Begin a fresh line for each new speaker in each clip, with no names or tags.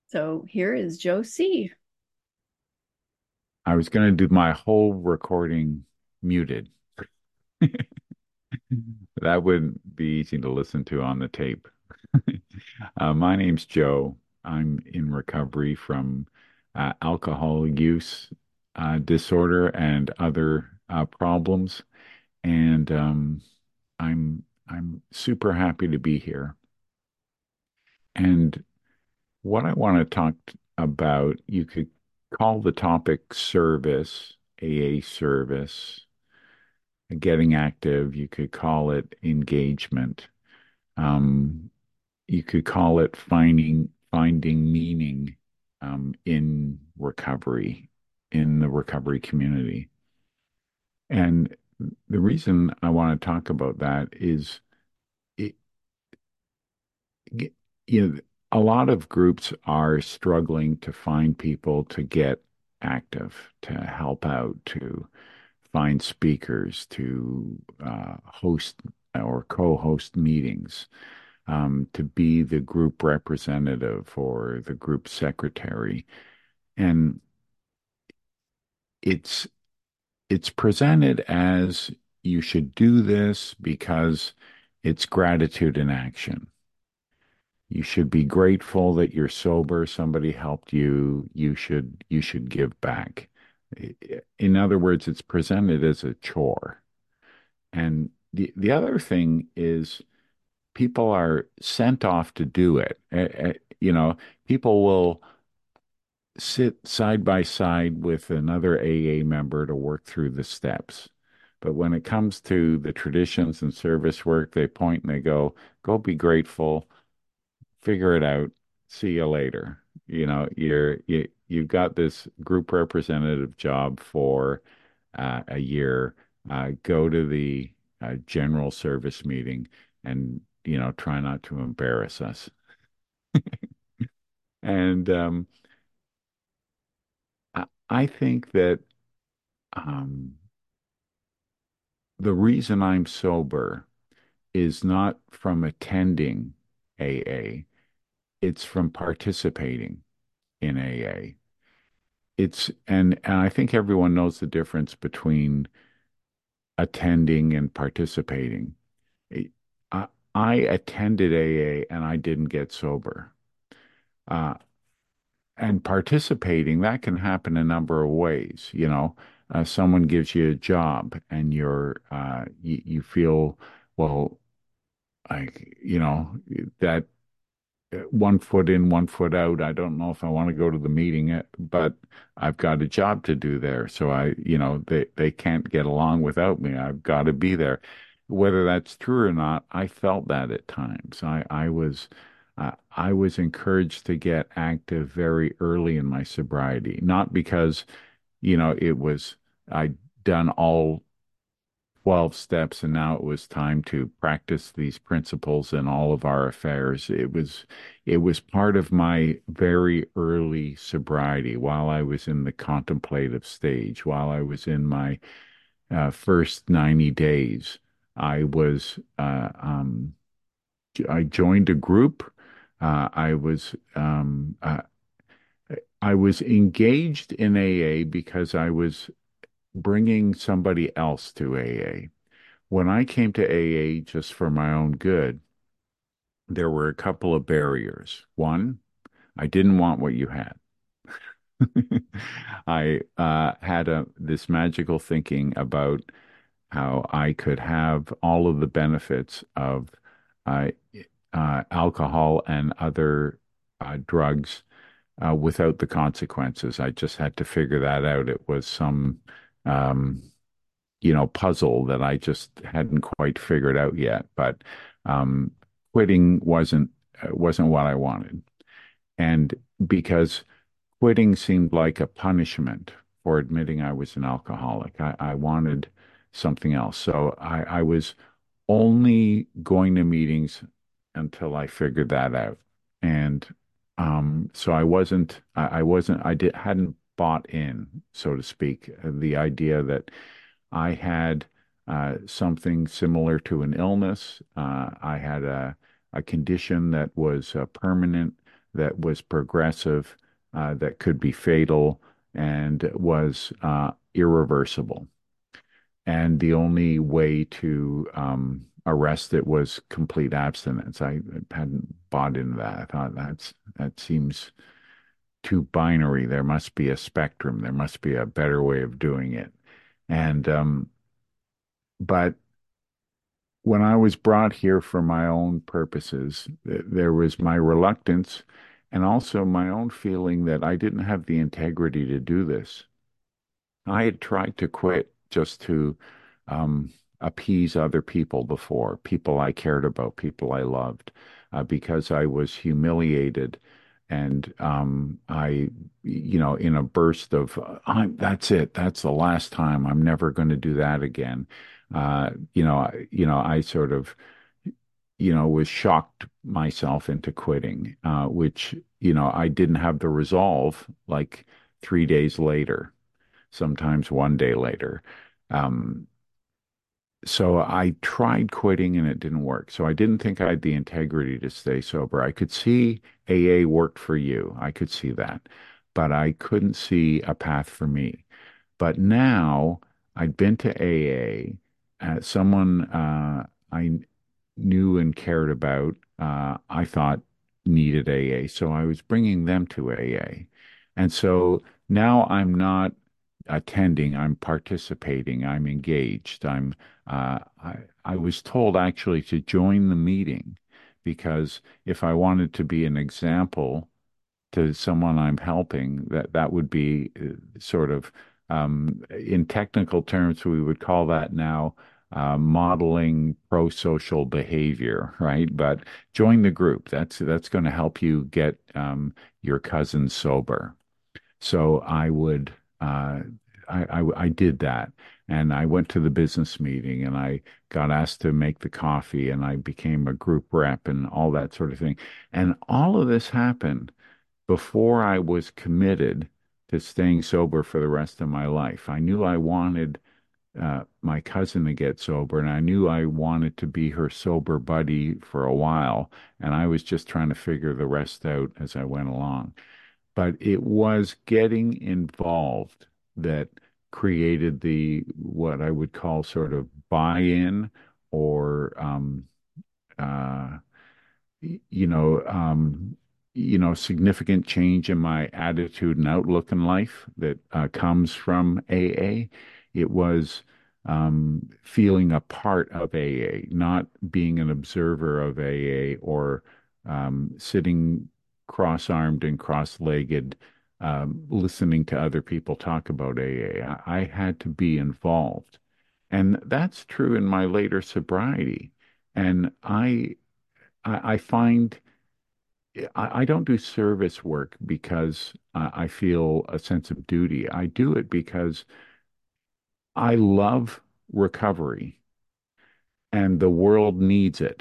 So here is Joe C.
I was going to do my whole recording muted. That wouldn't be easy to listen to on the tape. My name's Joe. I'm in recovery from alcohol use disorder and other problems, and I'm super happy to be here. And what I want to talk about, you could call the topic service, AA service, getting active. You could call it engagement. Um, you could call it finding meaning in recovery, in the recovery community. And the reason I want to talk about that is, it, you know, a lot of groups are struggling to find people to get active, to help out, to find speakers, to host or co-host meetings, to be the group representative or the group secretary. And it's it's presented as you should do this because it's gratitude in action. You should be grateful that you're sober, somebody helped you, you should give back. In other words, it's presented as a chore. And the other thing is people are sent off to do it. People will sit side by side with another AA member to work through the steps. But when it comes to the traditions and service work, they point and they go be grateful, figure it out, see you later. You've got this group representative job for a year. Go to the general service meeting and try not to embarrass us. And I think that um, the reason I'm sober is not from attending AA, it's from participating in AA. And I think everyone knows the difference between attending and participating. It- I, I attended AA and I didn't get sober. Uh, and participating, that can happen a number of ways. Someone gives you a job and you feel, well, that 1 foot in, 1 foot out. I don't know if I want to go to the meeting, but I've got a job to do there. So they can't get along without me. I've got to be there. Whether that's true or not, I felt that at times. I was encouraged to get active very early in my sobriety, not because, it was, I'd done all 12 steps and now it was time to practice these principles in all of our affairs. It was part of my very early sobriety while I was in the contemplative stage, while I was in my first 90 days. I was I joined a group. I was engaged in AA because I was bringing somebody else to AA. When I came to AA just for my own good, there were a couple of barriers. One, I didn't want what you had. I had this magical thinking about how I could have all of the benefits of uh, alcohol and other drugs without the consequences. I just had to figure that out. It was some um, puzzle that I just hadn't quite figured out yet. But um, quitting wasn't what I wanted, and because quitting seemed like a punishment for admitting I was an alcoholic, I wanted something else. So I was only going to meetings until I figured that out, and so I hadn't bought in, so to speak, the idea that I had something similar to an illness. I had a condition that was permanent, that was progressive, that could be fatal, and was irreversible. And the only way to arrest it was complete abstinence. I hadn't bought into that. I thought that seems too binary. There must be a spectrum. There must be a better way of doing it. And but when I was brought here for my own purposes, there was my reluctance and also my own feeling that I didn't have the integrity to do this. I had tried to quit just to um, appease other people before, people I cared about, people I loved, because I was humiliated. And in a burst of, that's it, that's the last time. I'm never going to do that again. I sort of, was shocked myself into quitting, which, I didn't have the resolve like 3 days later, sometimes one day later. Um, so I tried quitting and it didn't work. So I didn't think I had the integrity to stay sober. I could see AA worked for you. I could see that, but I couldn't see a path for me. But now I'd been to AA, someone I knew and cared about, I thought needed AA. So I was bringing them to AA. And so now I'm not attending, I'm participating, I'm engaged. I was told actually to join the meeting because if I wanted to be an example to someone I'm helping, that would be sort of in technical terms, we would call that now modeling pro-social behavior, right? But join the group. That's going to help you get your cousin sober. So I would, I did that, and I went to the business meeting, and I got asked to make the coffee, and I became a group rep, and all that sort of thing. And all of this happened before I was committed to staying sober for the rest of my life. I knew I wanted my cousin to get sober, and I knew I wanted to be her sober buddy for a while, and I was just trying to figure the rest out as I went along. But it was getting involved that created the what I would call sort of buy-in or uh, you know, significant change in my attitude and outlook in life that comes from AA. It was feeling a part of AA, not being an observer of AA or sitting cross-armed and cross-legged, listening to other people talk about AA. I had to be involved. And that's true in my later sobriety. And I find I don't do service work because I feel a sense of duty. I do it because I love recovery and the world needs it.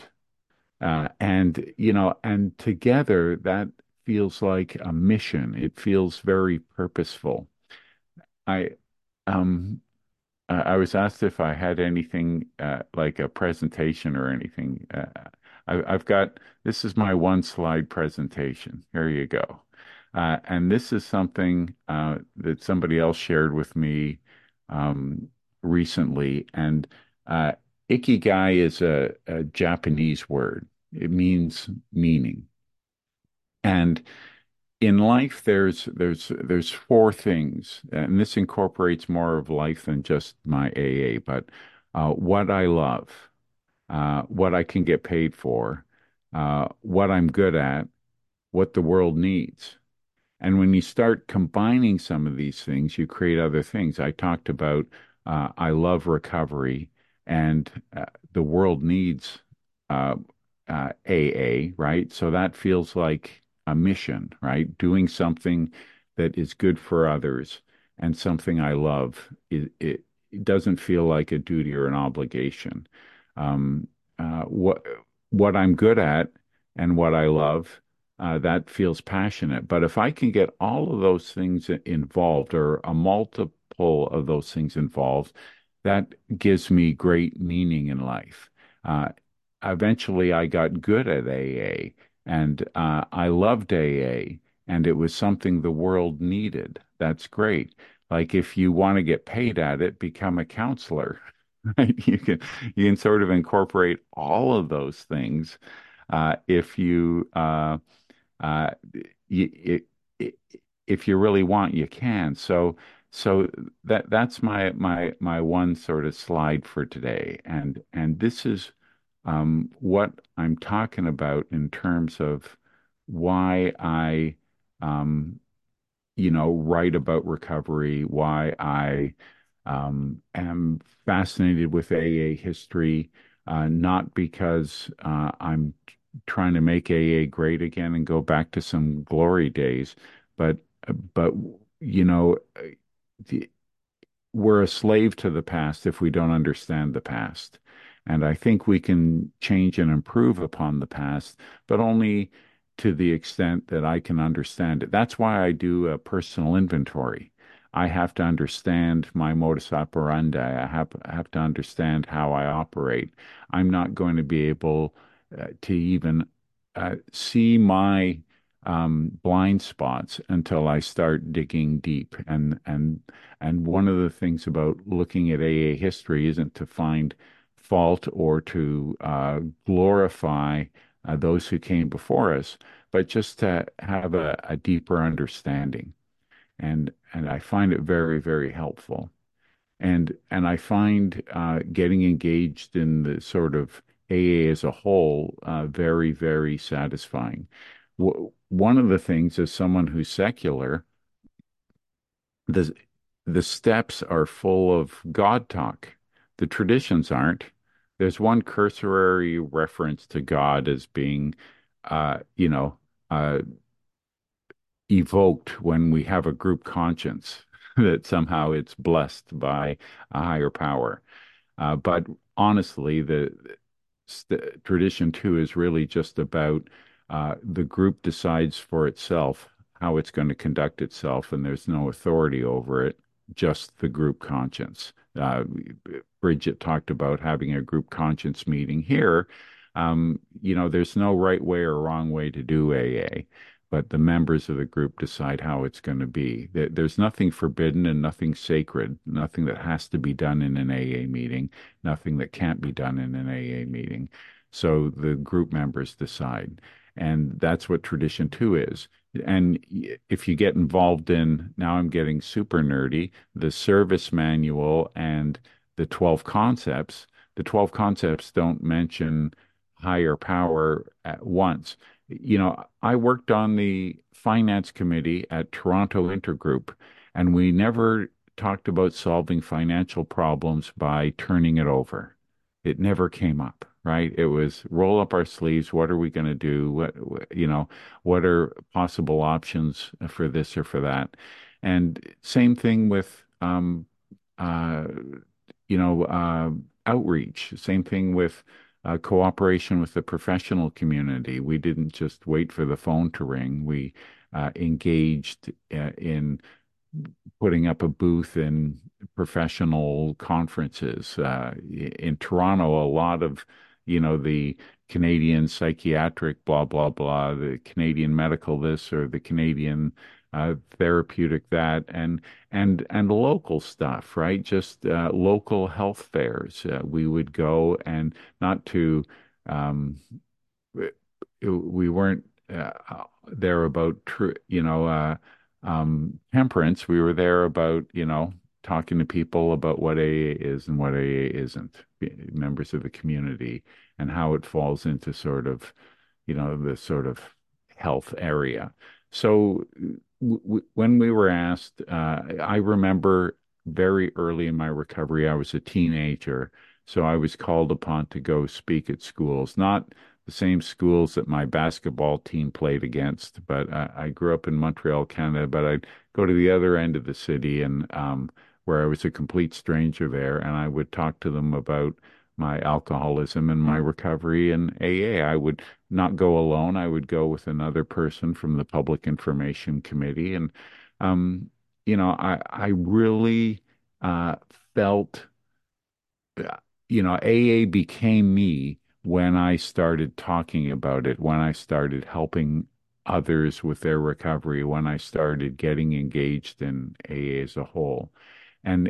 And together that feels like a mission. It feels very purposeful. I, um, I was asked if I had anything like a presentation or anything. I've got this is my one slide presentation. Here you go. And this is something that somebody else shared with me um, recently. And uh, ikigai is a Japanese word. It means meaning. And in life, there's four things, and this incorporates more of life than just my AA, but what I love, what I can get paid for, what I'm good at, what the world needs. And when you start combining some of these things, you create other things. I talked about I love recovery, and the world needs uh, AA, right? So that feels like a mission, right? Doing something that is good for others and something I love. It doesn't feel like a duty or an obligation. Um, what I'm good at and what I love that feels passionate. But if I can get all of those things involved or a multiple of those things involved, that gives me great meaning in life. Uh, Eventually, I got good at AA, And I loved AA, and it was something the world needed. That's great. Like if you want to get paid at it, become a counselor, right? You can sort of incorporate all of those things if uh, you, I if you really want, you can. So that's my one sort of slide for today, and this is what I'm talking about in terms of why I um, write about recovery, why I am fascinated with AA history, not because I'm trying to make AA great again and go back to some glory days, but but you know, the, we're a slave to the past if we don't understand the past. And I think we can change and improve upon the past, but only to the extent that I can understand it. That's why I do a personal inventory. I have to understand my modus operandi. I have to understand how I operate. I'm not going to be able to even see my blind spots until I start digging deep. And one of the things about looking at AA history isn't to find fault or to glorify those who came before us, but just to have a deeper understanding. And I find it very, very helpful. And I find getting engaged in the sort of AA as a whole very, very satisfying. One of the things, as someone who's secular, the the steps are full of God talk. The traditions aren't. There's one cursory reference to God as being, uh, you know, uh, evoked when we have a group conscience, that somehow it's blessed by a higher power. But honestly, the tradition too is really just about the group decides for itself how it's going to conduct itself, and there's no authority over it, just the group conscience. Bridget talked about having a group conscience meeting here. There's no right way or wrong way to do AA, but the members of the group decide how it's going to be. There's nothing forbidden and nothing sacred, nothing that has to be done in an AA meeting, nothing that can't be done in an AA meeting. So the group members decide. And that's what tradition two is. And if you get involved in, now I'm getting super nerdy, the service manual and the 12 concepts don't mention higher power at once. I worked on the finance committee at Toronto Intergroup, and we never talked about solving financial problems by turning it over. It never came up, right? It was roll up our sleeves. What are we going to do? What are possible options for this or for that? And same thing with, uh, outreach. Same thing with cooperation with the professional community. We didn't just wait for the phone to ring. We engaged in putting up a booth in professional conferences. In Toronto, a lot of, the Canadian psychiatric blah, blah, blah, the Canadian medical this or the Canadian therapeutic that, and local stuff, right? Just local health fairs. We would go and not to um, we weren't there about temperance. We were there about talking to people about what AA is and what AA isn't, members of the community, and how it falls into sort of the sort of health area. So when we were asked, I remember very early in my recovery, I was a teenager, so I was called upon to go speak at schools, not the same schools that my basketball team played against. But I grew up in Montreal, Canada, but I'd go to the other end of the city and where I was a complete stranger there, and I would talk to them about my alcoholism and my recovery and AA. I would not go alone. I would go with another person from the Public Information Committee. And, I really uh, felt AA became me when I started talking about it, when I started helping others with their recovery, when I started getting engaged in AA as a whole. And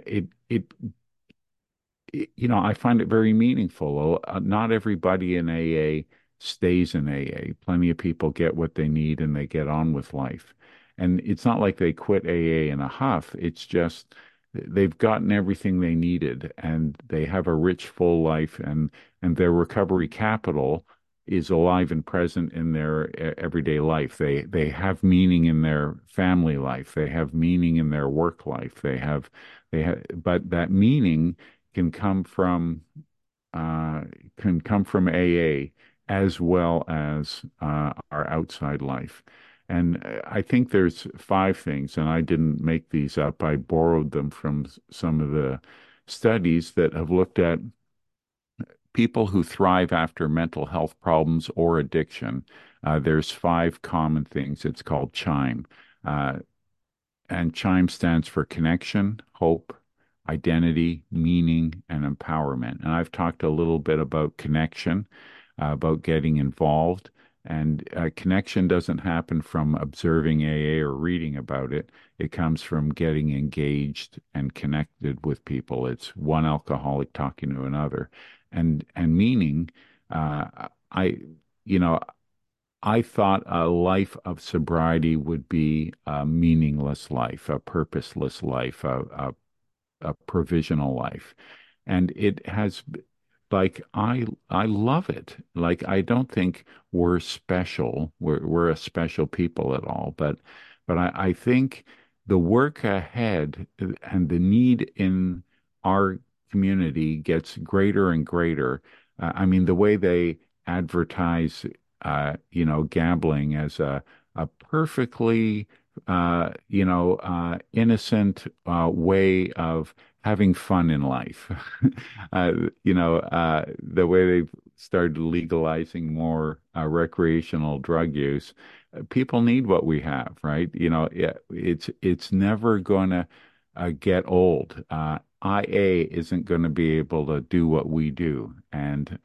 I find it very meaningful. Not everybody in AA stays in AA. Plenty of people get what they need and they get on with life. And it's not like they quit AA in a huff. It's just they've gotten everything they needed and they have a rich, full life, and their recovery capital is alive and present in their everyday life. They have meaning in their family life. They have meaning in their work life. But that meaning can come from uh, AA as well as our outside life. And I think there's five things, and I didn't make these up. I borrowed them from some of the studies that have looked at people who thrive after mental health problems or addiction. There's five common things. It's called CHIME. Uh, and CHIME stands for connection, hope, identity, meaning, and empowerment. And I've talked a little bit about connection, about getting involved. And connection doesn't happen from observing AA or reading about it. It comes from getting engaged and connected with people. It's one alcoholic talking to another. And meaning, I, you know, I thought a life of sobriety would be a meaningless life, a purposeless life, a provisional life. And it has, like, I love it. Like, I don't think we're special. We're a special people at all. But I think the work ahead and the need in our community gets greater and greater. I mean, the way they advertise, gambling as a perfectly, innocent way of having fun in life. The way they've started legalizing more recreational drug use, people need what we have, right? It's never going to get old. IA isn't going to be able to do what we do, and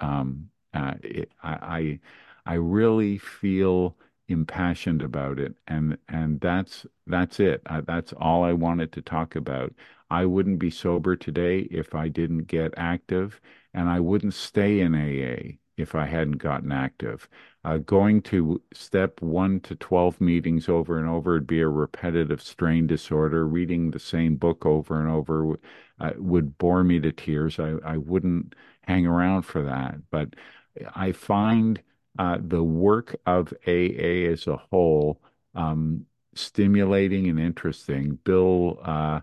I really feel impassioned about it, and that's it. That's all I wanted to talk about. I wouldn't be sober today if I didn't get active, and I wouldn't stay in AA if I hadn't gotten active. Going to step 1 to 12 meetings over and over would be a repetitive strain disorder. Reading the same book over and over would bore me to tears. I wouldn't hang around for that. But I find the work of AA as a whole stimulating and interesting. Bill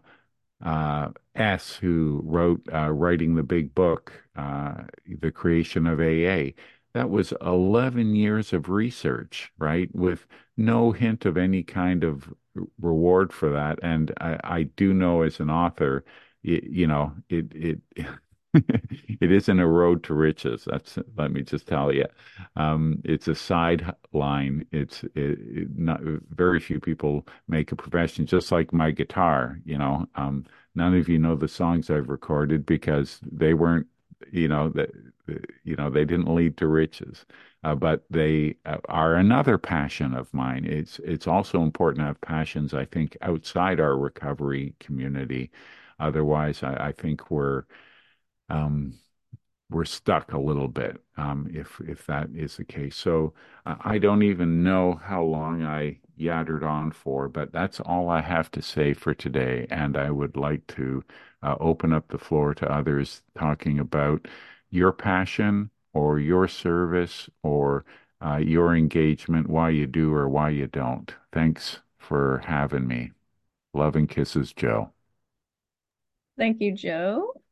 S., who wrote Writing the Big Book, The Creation of AA. That was 11 years of research, right? With no hint of any kind of reward for that. And I do know as an author, it it isn't a road to riches. Let me just tell you. It's a sideline. Not very few people make a profession, just like my guitar, none of you know the songs I've recorded because they weren't, that, they didn't lead to riches. But they are another passion of mine. It's also important to have passions, I think, outside our recovery community. Otherwise, I think um, we're stuck a little bit if that is the case. So I don't even know how long I yattered on for, but that's all I have to say for today. And I would like to open up the floor to others talking about your passion or your service or your engagement, why you do or why you don't. Thanks for having me. Love and kisses, Joe.
Thank you, Joe.